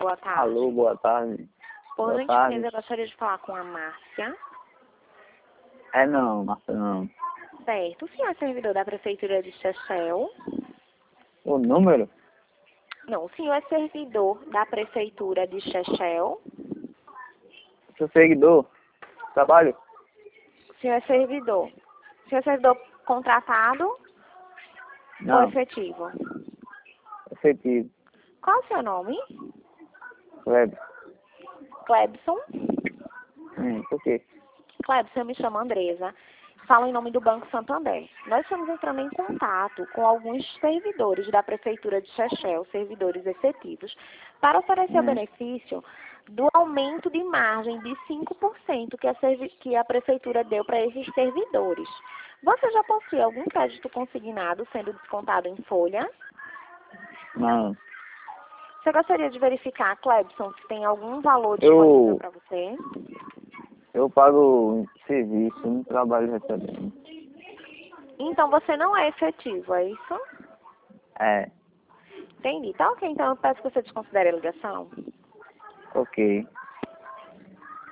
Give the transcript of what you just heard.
boa tarde. Alô, boa tarde. Por Boa gentileza, tarde. eu gostaria de falar com a Márcia. Não, Márcia, não. Certo. O senhor é servidor da Prefeitura de Chechel? O número? Não, o senhor é servidor da Prefeitura de Chechel? Seu seguidor? Trabalho? O senhor é servidor. O senhor é servidor contratado ou Não, efetivo? efetivo. Qual é o seu nome? Web. Clebson? Por quê? Clebson, eu me chamo Andresa. Falo em nome do Banco Santander. Nós estamos entrando em contato com alguns servidores da Prefeitura de Chechel, servidores efetivos, para oferecer o benefício do aumento de margem de 5% que a Prefeitura deu para esses servidores. Você já possui algum crédito consignado sendo descontado em folha? Não. Você gostaria de verificar, Clebson, se tem algum valor disponível para você? Eu pago serviço, não trabalho recebendo. Então, você não é efetivo, é isso? É, Entendi. Tá ok, então eu peço que você desconsidere a ligação. ok.